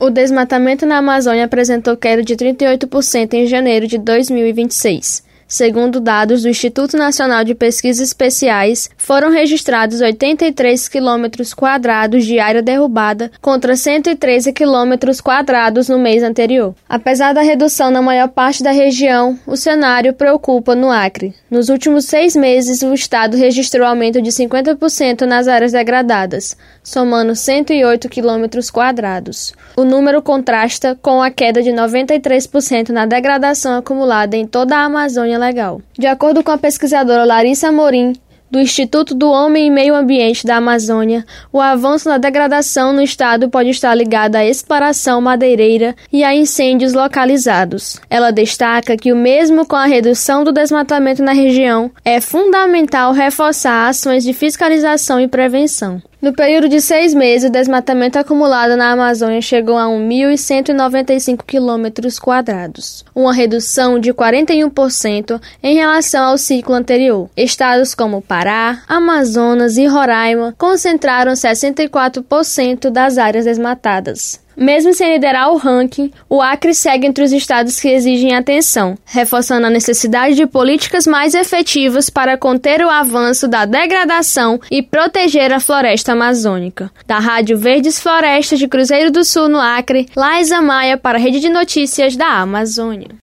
O desmatamento na Amazônia apresentou queda de 38% em janeiro de 2026. Segundo dados do Instituto Nacional de Pesquisas Especiais, foram registrados 83 km² de área derrubada contra 113 km² no mês anterior. Apesar da redução na maior parte da região, o cenário preocupa no Acre. Nos últimos 6 meses, o estado registrou aumento de 50% nas áreas degradadas, somando 108 km². O número contrasta com a queda de 93% na degradação acumulada em toda a Amazônia Legal. De acordo com a pesquisadora Larissa Amorim, do Instituto do Homem e Meio Ambiente da Amazônia, o avanço na degradação no estado pode estar ligado à exploração madeireira e a incêndios localizados. Ela destaca que, mesmo com a redução do desmatamento na região, é fundamental reforçar ações de fiscalização e prevenção. No período de 6 meses, o desmatamento acumulado na Amazônia chegou a 1.195 km², uma redução de 41% em relação ao ciclo anterior. Estados como Pará, Amazonas e Roraima concentraram 64% das áreas desmatadas. Mesmo sem liderar o ranking, o Acre segue entre os estados que exigem atenção, reforçando a necessidade de políticas mais efetivas para conter o avanço da degradação e proteger a floresta amazônica. Da Rádio Verdes Florestas de Cruzeiro do Sul, no Acre, Laísa Maia para a Rede de Notícias da Amazônia.